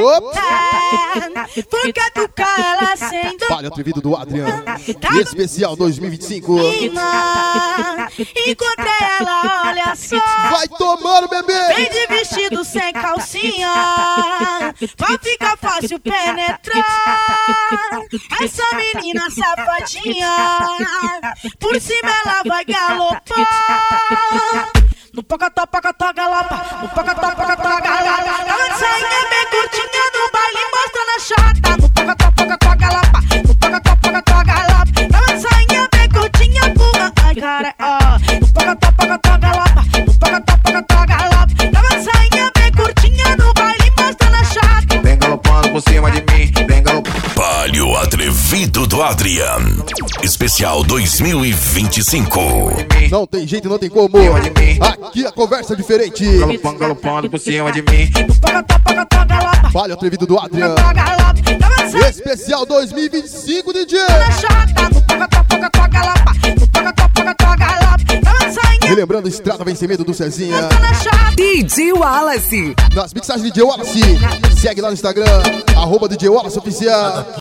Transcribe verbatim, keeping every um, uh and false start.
Opa! Por catucar ela sem dor. Palio atrevido do Adriano. Especial dois mil e vinte e cinco. Encontrei ela, olha só. Vai tomando, bebê! Vem de vestido sem calcinha, pra ficar fácil penetrar. Essa menina safadinha, por cima ela vai galopar. No pocotó, pocotó, galopa. No pocotó, pocotó, galopa. Ela de sainha bem curtinha no baile mostrando a chata. No pocotó, pocotó, galopa. No pocotó, pocotó, galopa. Ela de sainha bem curtinha, pula. Ai, cara, ó. No pocotó, pocotó, galopa. No pocotó, pocotó, galopa. Ela de sainha bem curtinha no baile mostrando a chata. Vem galopando por cima de mim. Vem galopando. Palio atrevido do Adriano. Especial dois mil e vinte e cinco. Não tem jeito, não tem como. Aqui a conversa é diferente. Galopando, galopando por cima de mim. Palio atrevido do Adriano. Especial dois mil e vinte e cinco, D J. E lembrando, Estrada Vencimento do Cezinha. D J Wallace. Nas mixagens de D J Wallace. Segue lá no Instagram, arroba D J Wallace Oficial.